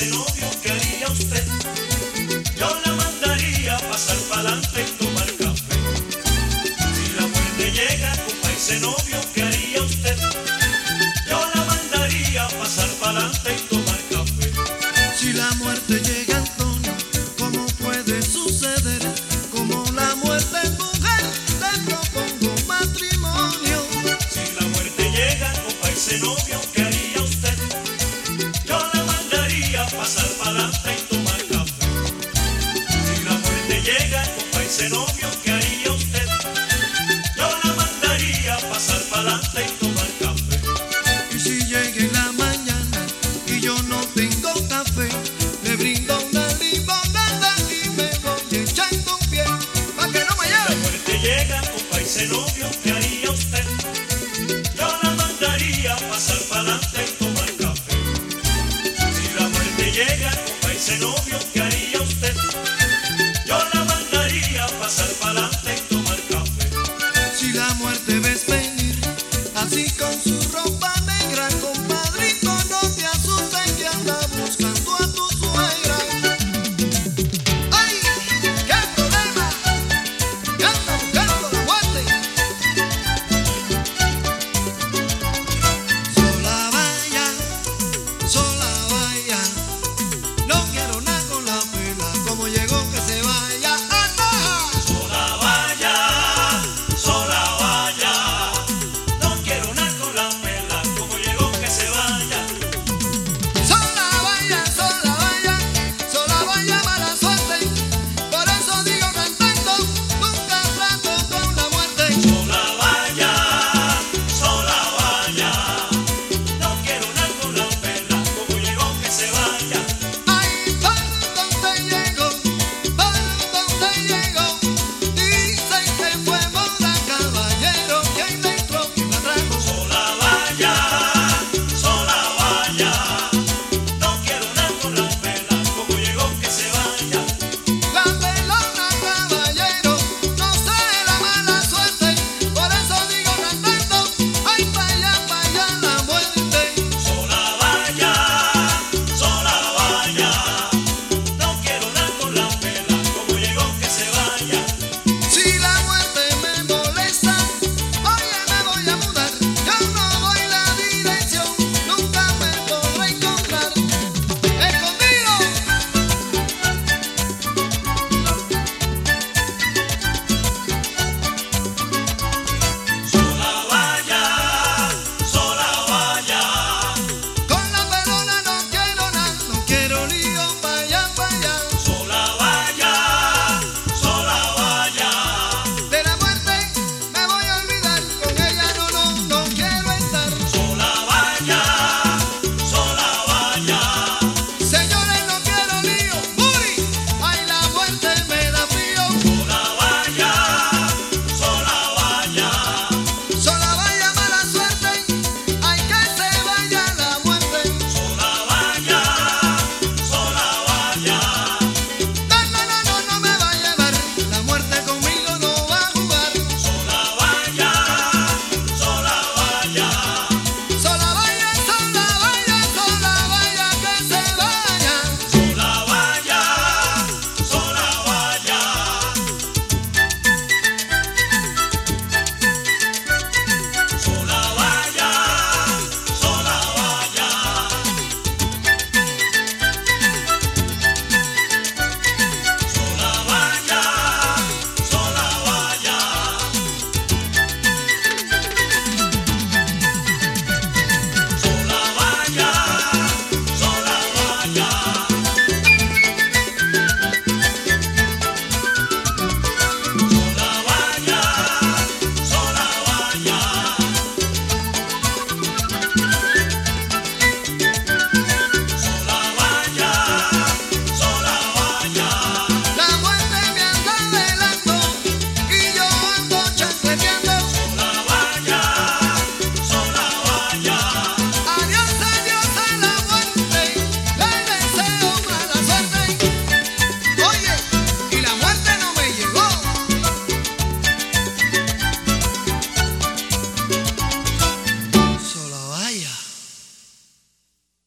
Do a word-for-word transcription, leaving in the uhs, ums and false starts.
ese novio, ¿qué haría usted? Yo la mandaría a pasar pa'lante y tomar café. Si la muerte llega, compa, ese novio, ¿qué haría usted? Yo la mandaría a pasar pa'lante y tomar café. Si la muerte llega, Antonio, ¿cómo puede suceder? Como la muerte es mujer, te propongo matrimonio. Si la muerte llega, compa, ese novio, ¿qué haría?